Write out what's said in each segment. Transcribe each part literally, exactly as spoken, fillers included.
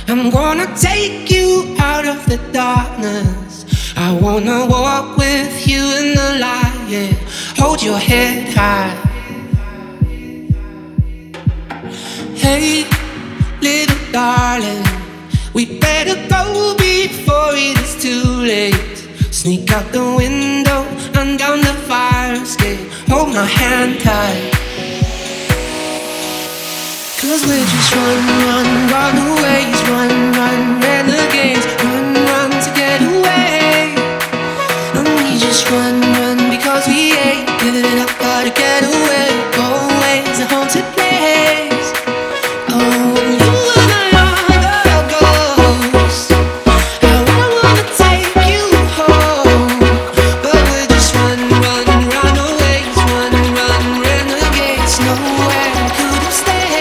I'm gonna take you out of the darkness. I wanna walk with you in the light, yeah. Hold your head high. Hey, little darling, we better go before it is too late. Sneak out the window and down the fire escape. Hold my hand tight. Cause we're just run, run, runaways, run, run, renegades, run, run to get away. And we just run, run because we ain't giving it up, gotta get away. Always a haunted place. Oh, you and I are the ghosts. I wanna, wanna take you home, but we're just run, run, runaways, run, run, renegades. Nowhere could have stayed.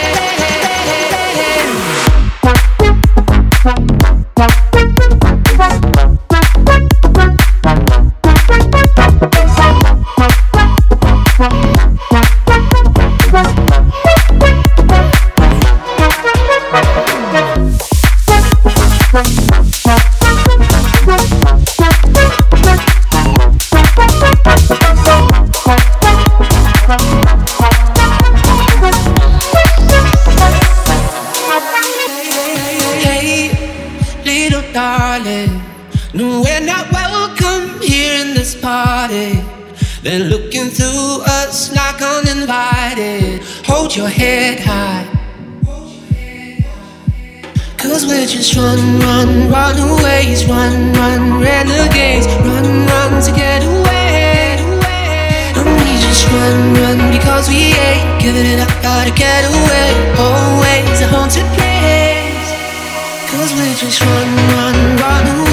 Hey, little darling, no, we're not welcome here in this party. They're looking through us like uninvited. Hold your head high. Cause we're just run, run, runaways, run, run, renegades, run, run to get away. And we just run, run because we ain't giving it up, gotta get away. Always a haunted place. Cause we're just run, run, run away.